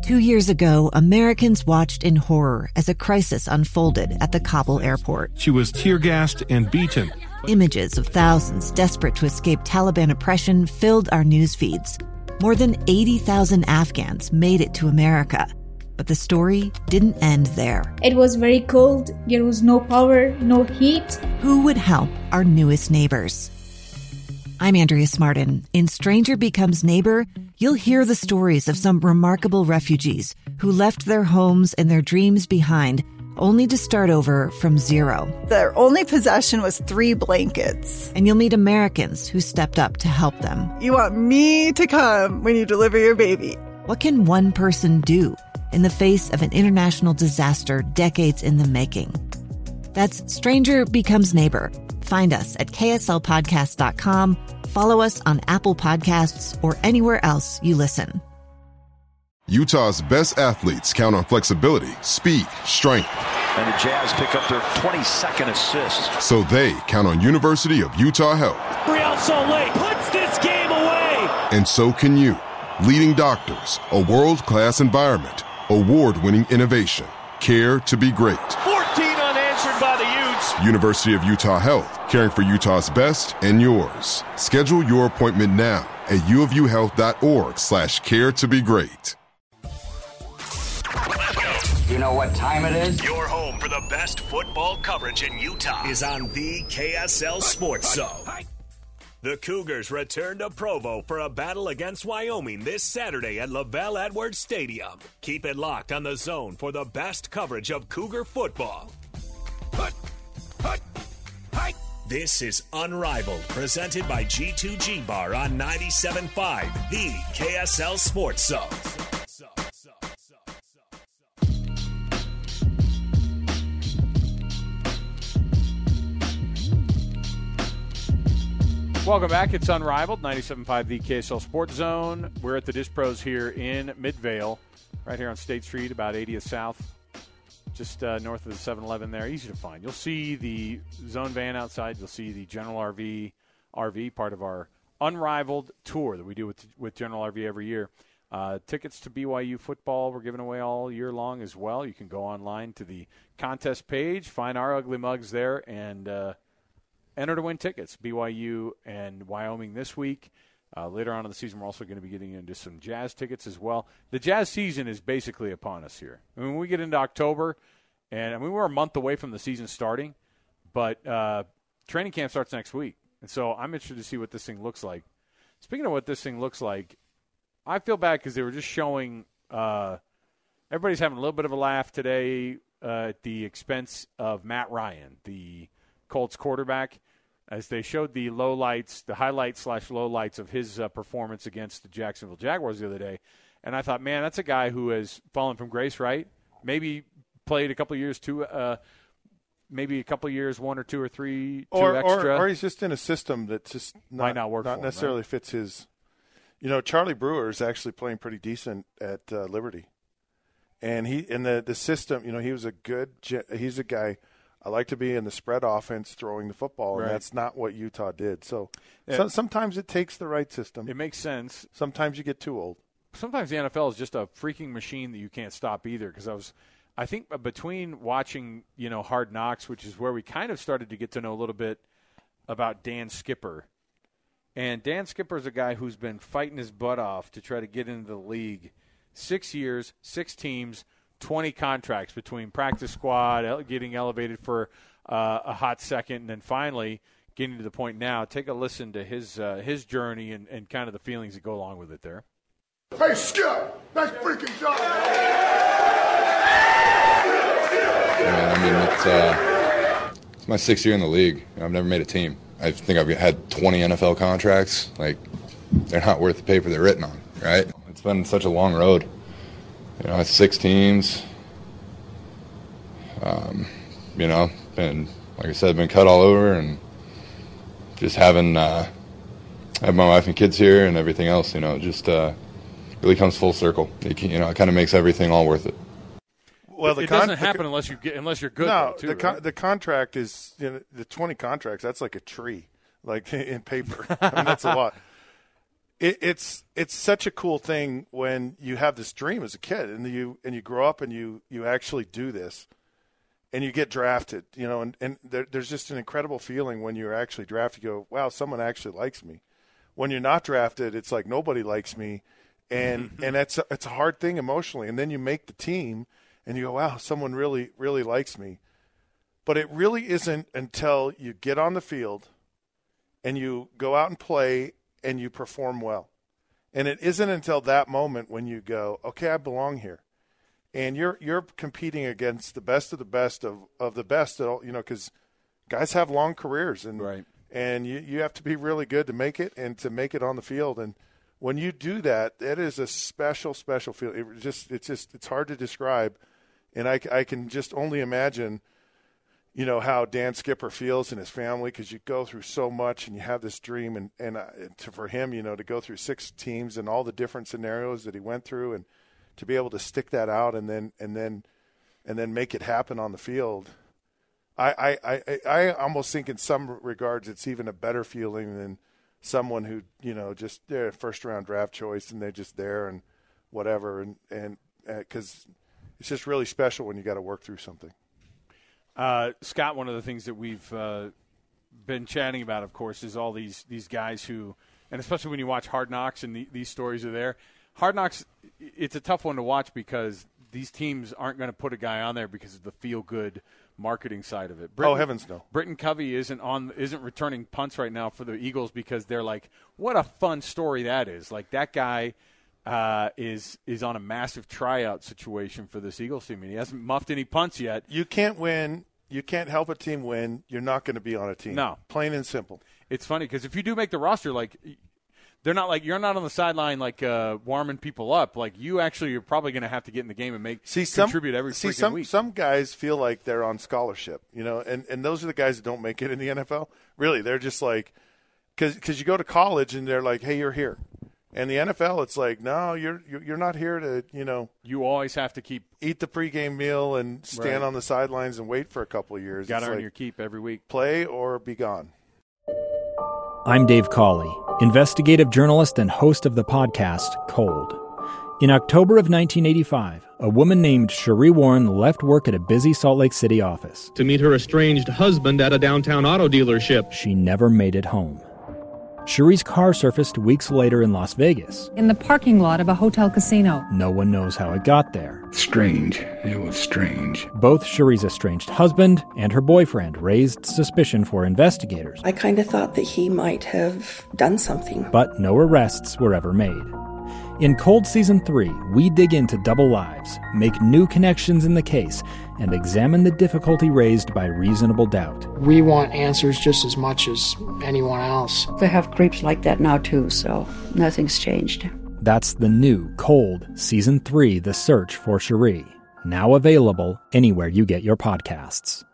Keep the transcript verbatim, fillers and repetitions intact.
Two years ago, Americans watched in horror as a crisis unfolded at the Kabul airport. She was tear-gassed and beaten. Images of thousands desperate to escape Taliban oppression filled our news feeds. More than eighty thousand Afghans made it to America. But the story didn't end there. It was very cold. There was no power, no heat. Who would help our newest neighbors? I'm Andrea Smartin. In Stranger Becomes Neighbor, you'll hear the stories of some remarkable refugees who left their homes and their dreams behind, only to start over from zero. Their only possession was three blankets. And you'll meet Americans who stepped up to help them. You want me to come when you deliver your baby. What can one person do in the face of an international disaster decades in the making? That's Stranger Becomes Neighbor. Find us at K S L podcast dot com. Follow us on Apple Podcasts or anywhere else you listen. Utah's best athletes count on flexibility, speed, strength. And the Jazz pick up their twenty-second assist. So they count on University of Utah Health. Real Salt Lake puts this game away. And so can you. Leading doctors, a world-class environment, award-winning innovation, care to be great. fourteen unanswered by the Utes. University of Utah Health, caring for Utah's best and yours. Schedule your appointment now at uofuhealth.org slash care to be great. You know what time it is? Your home for the best football coverage in Utah is on the K S L Sports Zone. The Cougars return to Provo for a battle against Wyoming this Saturday at LaVell Edwards Stadium. Keep it locked on the Zone for the best coverage of Cougar football. This is Unrivaled, presented by G two G Bar on ninety-seven point five, the K S L Sports Zone. Welcome back. It's Unrivaled, ninety-seven point five, the K S L Sports Zone. We're at the Dish Pros here in Midvale, right here on State Street, about eightieth South, just uh, north of the seven eleven there. Easy to find. You'll see the Zone van outside. You'll see the General R V, R V part of our Unrivaled tour that we do with, with General R V every year. Uh, tickets to B Y U football we're giving away all year long as well. You can go online to the contest page, find our ugly mugs there, and uh, enter to win tickets. B Y U and Wyoming this week. Uh, later on in the season, we're also going to be getting into some Jazz tickets as well. The Jazz season is basically upon us here. I mean, when we get into October, and I mean, we're a month away from the season starting, but uh, training camp starts next week. And so I'm interested to see what this thing looks like. Speaking of what this thing looks like, I feel bad because they were just showing uh, – everybody's having a little bit of a laugh today uh, at the expense of Matt Ryan, the Colts quarterback, as they showed the lowlights, the highlights slash lowlights of his uh, performance against the Jacksonville Jaguars the other day. And I thought, man, that's a guy who has fallen from grace, right? Maybe played a couple years, two, uh, maybe a couple years, one or two or three, two or, extra. Or, or he's just in a system that just not, might not work not for necessarily him, right? fits his. You know, Charlie Brewer is actually playing pretty decent at uh, Liberty, and he in the the system. You know, he was a good. He's a guy. I like to be in the spread offense, throwing the football, right. and that's not what Utah did. So, yeah. so sometimes it takes the right system. It makes sense. Sometimes you get too old. Sometimes the N F L is just a freaking machine that you can't stop either. Because I was, I think between watching, you know, Hard Knocks, which is where we kind of started to get to know a little bit about Dan Skipper. And Dan Skipper is a guy who's been fighting his butt off to try to get into the league. Six years, six teams, twenty contracts between practice squad, getting elevated for uh, a hot second, and then finally getting to the point now. Take a listen to his uh, his journey and, and kind of the feelings that go along with it there. Hey, Skip, nice freaking job. Yeah, I mean, it's, uh, it's my sixth year in the league. I've never made a team. I think I've had twenty N F L contracts. Like, they're not worth the paper they're written on, right? It's been such a long road. You know, six teams. Um, you know, been, like I said, been cut all over, and just having uh, have my wife and kids here and everything else. You know, it just uh, really comes full circle. You, can, you know, it kind of makes everything all worth it. Well, the it con- doesn't happen the, unless you get unless you're good. No, though, too, the con- right? the contract is, you know, the twenty contracts. That's like a tree, like in paper. I mean, that's a lot. it, it's it's such a cool thing when you have this dream as a kid, and you and you grow up and you you actually do this, and you get drafted. You know, and and there, there's just an incredible feeling when you're actually drafted. You go, wow, someone actually likes me. When you're not drafted, it's like nobody likes me, and and it's it's a hard thing emotionally. And then you make the team, and you go, wow, someone really really likes me. But it really isn't until you get on the field and you go out and play and you perform well. And it isn't until that moment when you go, okay, I belong here. And you're you're competing against the best of the best of, of the best, you know, because guys have long careers. And right. and you, you have to be really good to make it and to make it on the field. And when you do that, it is a special, special feeling. It just, it's just it's hard to describe. And I, I can just only imagine – you know, how Dan Skipper feels and his family, because you go through so much and you have this dream. And, and uh, to, for him, you know, to go through six teams and all the different scenarios that he went through and to be able to stick that out and then and then and then make it happen on the field, I, I, I, I almost think in some regards it's even a better feeling than someone who, you know, just they're a first-round draft choice and they're just there and whatever. And and because uh, it's just really special when you got to work through something. Uh, Scott, one of the things that we've uh, been chatting about, of course, is all these these guys who, and especially when you watch Hard Knocks and the, these stories are there. Hard Knocks, it's a tough one to watch because these teams aren't going to put a guy on there because of the feel-good marketing side of it. Britton, oh, heavens no. Britton Covey isn't on, isn't returning punts right now for the Eagles because they're like, what a fun story that is. Like, that guy uh, is is on a massive tryout situation for this Eagles team, and he hasn't muffed any punts yet. You can't win. You can't help a team win. You're not going to be on a team. No. Plain and simple. It's funny because if you do make the roster, like, they're not like, you're not on the sideline like uh, warming people up. Like, you actually are probably going to have to get in the game and make see, some, contribute every see, freaking some, week. Some guys feel like they're on scholarship, you know, and, and those are the guys that don't make it in the N F L. Really, they're just like, because you go to college and they're like, hey, you're here. And the N F L, it's like, no, you're you're not here to, you know. You always have to keep. Eat the pregame meal and stand right. on the sidelines and wait for a couple of years. Got to earn like, your keep every week. Play or be gone. I'm Dave Cawley, investigative journalist and host of the podcast Cold. In October of nineteen eighty-five, a woman named Cherie Warren left work at a busy Salt Lake City office to meet her estranged husband at a downtown auto dealership. She never made it home. Cherie's car surfaced weeks later in Las Vegas. In the parking lot of a hotel casino. No one knows how it got there. Strange. It was strange. Both Cherie's estranged husband and her boyfriend raised suspicion for investigators. I kind of thought that he might have done something. But no arrests were ever made. In Cold Season three, we dig into double lives, make new connections in the case, and examine the difficulty raised by reasonable doubt. We want answers just as much as anyone else. They have creeps like that now, too, so nothing's changed. That's the new Cold Season three, The Search for Cherie. Now available anywhere you get your podcasts.